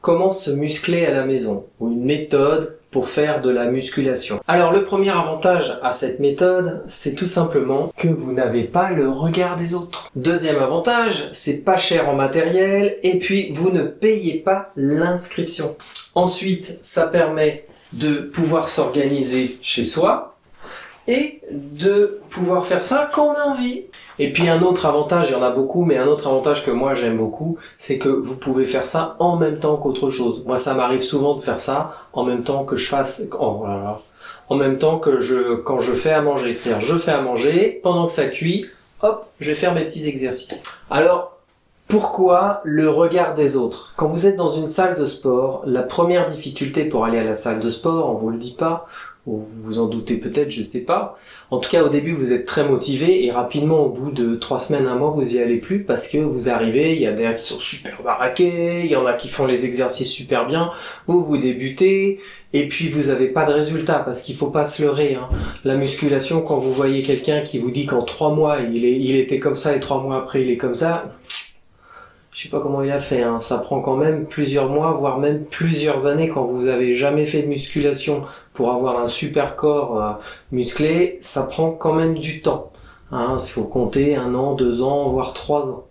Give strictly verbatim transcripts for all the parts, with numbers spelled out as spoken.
Comment se muscler à la maison, ou une méthode pour faire de la musculation. Alors le premier avantage à cette méthode, c'est tout simplement que vous n'avez pas le regard des autres. Deuxième avantage, c'est pas cher en matériel et puis vous ne payez pas l'inscription. Ensuite, ça permet de pouvoir s'organiser chez soi et de pouvoir faire ça quand on a envie. Et puis un autre avantage, il y en a beaucoup, mais un autre avantage que moi j'aime beaucoup, c'est que vous pouvez faire ça en même temps qu'autre chose. Moi ça m'arrive souvent de faire ça en même temps que je fasse, oh là là, en même temps que je, quand je fais à manger. C'est-à-dire je fais à manger, pendant que ça cuit, hop, je vais faire mes petits exercices. Alors, pourquoi le regard des autres? Quand vous êtes dans une salle de sport, la première difficulté pour aller à la salle de sport, on vous le dit pas, ou vous en doutez peut-être, je sais pas. En tout cas, au début, vous êtes très motivé et rapidement, au bout de trois semaines, un mois, vous y allez plus parce que vous arrivez, il y a des gens qui sont super baraqués, il y en a qui font les exercices super bien, vous, vous débutez et puis vous avez pas de résultat parce qu'il faut pas se leurrer, hein. La musculation, quand vous voyez quelqu'un qui vous dit qu'en trois mois, il est, il était comme ça et trois mois après, il est comme ça, je sais pas comment il a fait, hein. Ça prend quand même plusieurs mois, voire même plusieurs années quand vous avez jamais fait de musculation pour avoir un super corps euh, musclé, ça prend quand même du temps. Hein. Il faut compter un an, deux ans, voire trois ans.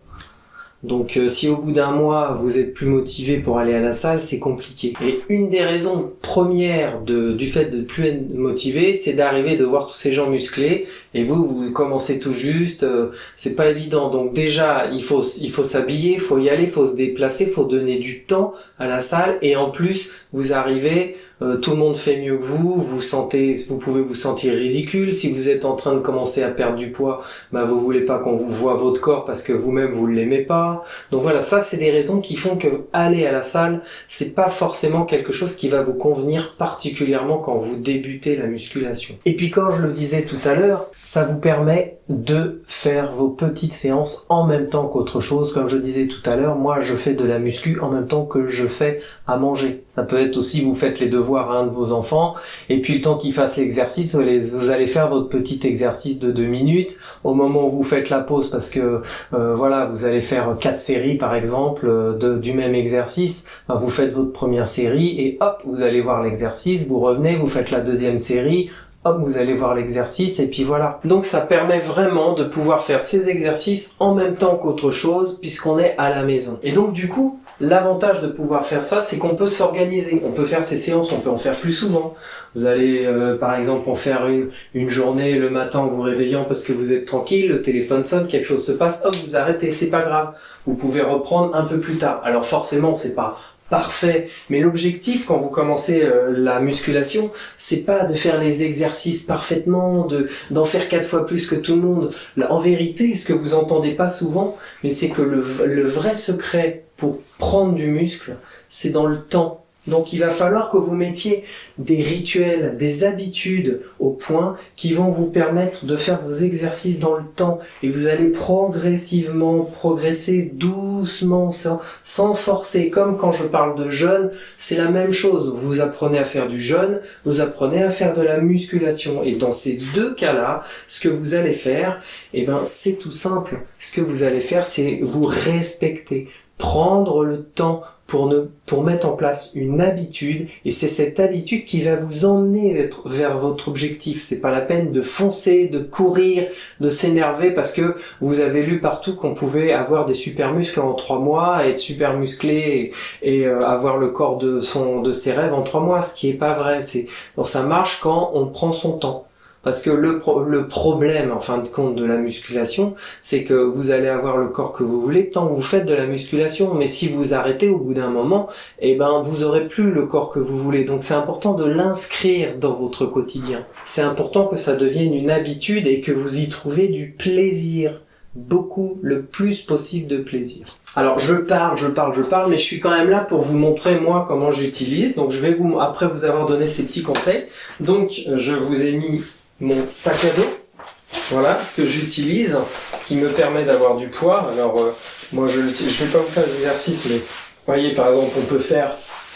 Donc euh, si au bout d'un mois vous êtes plus motivé pour aller à la salle, c'est compliqué. Et une des raisons premières de, du fait de plus être motivé, c'est d'arriver de voir tous ces gens musclés et vous vous commencez tout juste, euh, c'est pas évident. Donc déjà il faut il faut s'habiller, il faut y aller, il faut se déplacer, il faut donner du temps à la salle et en plus vous arrivez, euh, tout le monde fait mieux que vous, vous sentez, vous pouvez vous sentir ridicule. Si vous êtes en train de commencer à perdre du poids, bah vous voulez pas qu'on vous voit votre corps parce que vous-même vous l'aimez pas. Donc voilà, ça c'est des raisons qui font que aller à la salle, c'est pas forcément quelque chose qui va vous convenir particulièrement quand vous débutez la musculation. Et puis comme je le disais tout à l'heure, ça vous permet de faire vos petites séances en même temps qu'autre chose. Comme je disais tout à l'heure, moi je fais de la muscu en même temps que je fais à manger. Ça peut être aussi, vous faites les devoirs à un de vos enfants, et puis le temps qu'il fasse l'exercice, vous allez faire votre petit exercice de deux minutes. Au moment où vous faites la pause, parce que euh, voilà, vous allez faire quatre séries par exemple de, du même exercice, ben, vous faites votre première série et hop, vous allez voir l'exercice, vous revenez, vous faites la deuxième série, hop, vous allez voir l'exercice et puis voilà. Donc ça permet vraiment de pouvoir faire ces exercices en même temps qu'autre chose puisqu'on est à la maison. Et donc du coup, l'avantage de pouvoir faire ça, c'est qu'on peut s'organiser. On peut faire ces séances, on peut en faire plus souvent. Vous allez, euh, par exemple, en faire une, une journée le matin en vous réveillant parce que vous êtes tranquille, le téléphone sonne, quelque chose se passe, hop, vous arrêtez, c'est pas grave. Vous pouvez reprendre un peu plus tard. Alors forcément, c'est pas parfait, mais l'objectif quand vous commencez euh, la musculation, c'est pas de faire les exercices parfaitement, de d'en faire quatre fois plus que tout le monde. Là, en vérité, ce que vous entendez pas souvent, mais c'est que le, le vrai secret pour prendre du muscle, c'est dans le temps. Donc il va falloir que vous mettiez des rituels, des habitudes au point qui vont vous permettre de faire vos exercices dans le temps et vous allez progressivement progresser doucement sans, sans forcer. Comme quand je parle de jeûne, c'est la même chose. Vous apprenez à faire du jeûne, vous apprenez à faire de la musculation et dans ces deux cas-là, ce que vous allez faire, eh ben c'est tout simple. Ce que vous allez faire, c'est vous respecter, prendre le temps pour ne pour mettre en place une habitude et c'est cette habitude qui va vous emmener vers votre objectif. C'est pas la peine de foncer, de courir, de s'énerver parce que vous avez lu partout qu'on pouvait avoir des super muscles en trois mois, être super musclé et, et euh, avoir le corps de son de ses rêves en trois mois, ce qui est pas vrai. C'est donc ça marche quand on prend son temps. Parce que le, pro- le problème, en fin de compte, de la musculation, c'est que vous allez avoir le corps que vous voulez tant que vous faites de la musculation. Mais si vous arrêtez au bout d'un moment, eh ben, vous aurez plus le corps que vous voulez. Donc c'est important de l'inscrire dans votre quotidien. C'est important que ça devienne une habitude et que vous y trouvez du plaisir. Beaucoup, le plus possible de plaisir. Alors je parle, je parle, je parle, mais je suis quand même là pour vous montrer moi comment j'utilise. Donc je vais vous, après vous avoir donné ces petits conseils, donc je vous ai mis mon sac à dos, voilà, que j'utilise, qui me permet d'avoir du poids. Alors euh, moi je je vais pas vous faire l'exercice, mais vous voyez par exemple on peut faire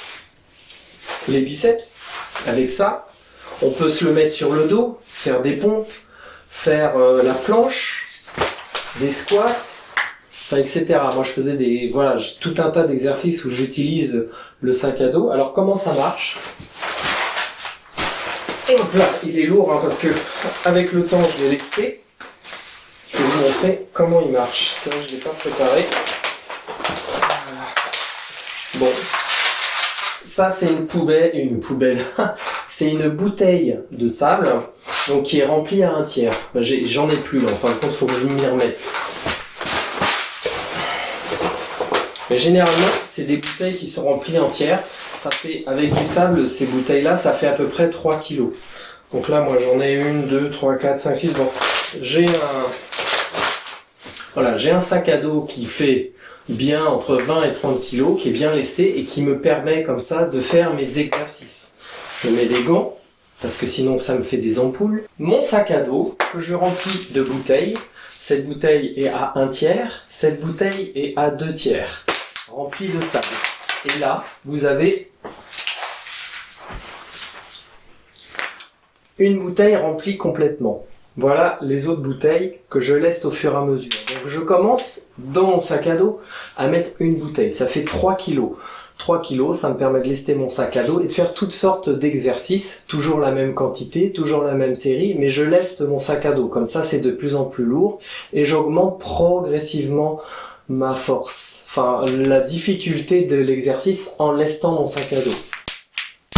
les biceps avec ça. On peut se le mettre sur le dos, faire des pompes, faire euh, la planche, des squats, enfin et cetera. Moi je faisais des voilà tout un tas d'exercices où j'utilise le sac à dos. Alors comment ça marche? Et hop là, il est lourd hein, parce que avec le temps je l'ai lesté. Je vais vous montrer comment il marche. C'est vrai que je l'ai pas préparé. Voilà. Bon, ça c'est une poubelle, une poubelle. C'est une bouteille de sable, donc qui est remplie à un tiers. J'en ai, ai plus là. En fin de compte, faut que je m'y remette. Mais généralement, c'est des bouteilles qui sont remplies entières. Ça fait, avec du sable, ces bouteilles-là, ça fait à peu près trois kilos. Donc là, moi, j'en ai une, deux, trois, quatre, cinq, six. Bon, j'ai un, voilà, j'ai un sac à dos qui fait bien entre vingt et trente kilos, qui est bien lesté et qui me permet comme ça de faire mes exercices. Je mets des gants, parce que sinon ça me fait des ampoules. Mon sac à dos, que je remplis de bouteilles. Cette bouteille est à un tiers, cette bouteille est à deux tiers, remplie de sable. Et là, vous avez une bouteille remplie complètement. Voilà les autres bouteilles que je laisse au fur et à mesure. Donc je commence dans mon sac à dos à mettre une bouteille. Ça fait trois kilos. trois kilos, ça me permet de lester mon sac à dos et de faire toutes sortes d'exercices. Toujours la même quantité, toujours la même série, mais je leste mon sac à dos. Comme ça, c'est de plus en plus lourd et j'augmente progressivement ma force. Enfin, la difficulté de l'exercice en lestant mon sac à dos.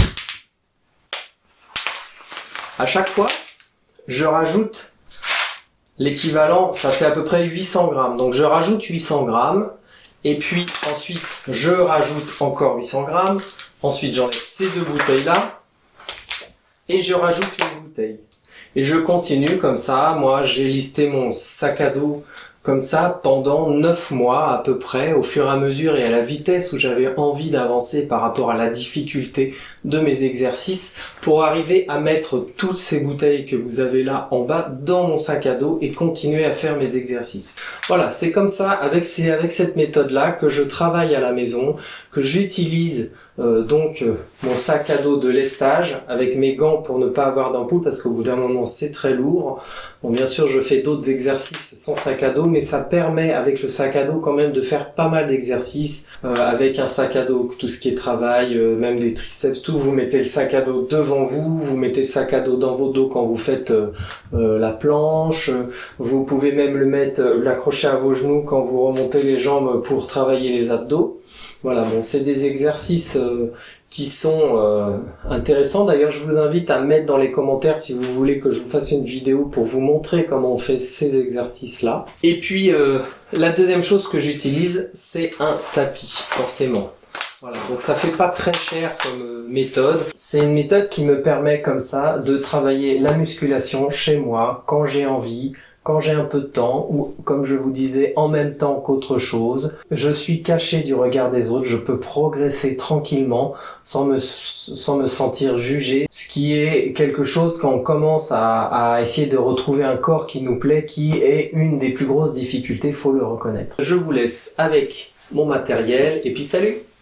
À chaque fois, je rajoute l'équivalent, ça fait à peu près huit cents grammes. Donc je rajoute huit cents grammes, et puis ensuite je rajoute encore huit cents grammes, ensuite j'enlève ces deux bouteilles-là, et je rajoute une bouteille. Et je continue comme ça, moi j'ai listé mon sac à dos comme ça pendant neuf mois à peu près, au fur et à mesure et à la vitesse où j'avais envie d'avancer par rapport à la difficulté de mes exercices, pour arriver à mettre toutes ces bouteilles que vous avez là en bas dans mon sac à dos et continuer à faire mes exercices. Voilà, c'est comme ça, avec, c'est avec cette méthode-là que je travaille à la maison, que j'utilise Euh, donc euh, mon sac à dos de lestage avec mes gants pour ne pas avoir d'ampoule parce qu'au bout d'un moment c'est très lourd. Bon, bien sûr je fais d'autres exercices sans sac à dos, mais ça permet avec le sac à dos quand même de faire pas mal d'exercices euh, avec un sac à dos, tout ce qui est travail, euh, même des triceps, tout. Vous mettez le sac à dos devant vous, vous mettez le sac à dos dans vos dos quand vous faites euh, euh, la planche, vous pouvez même le mettre, euh, l'accrocher à vos genoux quand vous remontez les jambes pour travailler les abdos. Voilà, bon, c'est des exercices euh, qui sont euh, intéressants. D'ailleurs, je vous invite à mettre dans les commentaires si vous voulez que je vous fasse une vidéo pour vous montrer comment on fait ces exercices-là. Et puis, euh, la deuxième chose que j'utilise, c'est un tapis, forcément. Voilà, donc ça fait pas très cher comme euh, méthode. C'est une méthode qui me permet comme ça de travailler la musculation chez moi quand j'ai envie, quand j'ai un peu de temps, ou comme je vous disais, en même temps qu'autre chose. Je suis caché du regard des autres, je peux progresser tranquillement sans me, sans me sentir jugé, ce qui est quelque chose quand on commence à, à essayer de retrouver un corps qui nous plaît, qui est une des plus grosses difficultés, faut le reconnaître. Je vous laisse avec mon matériel, et puis salut!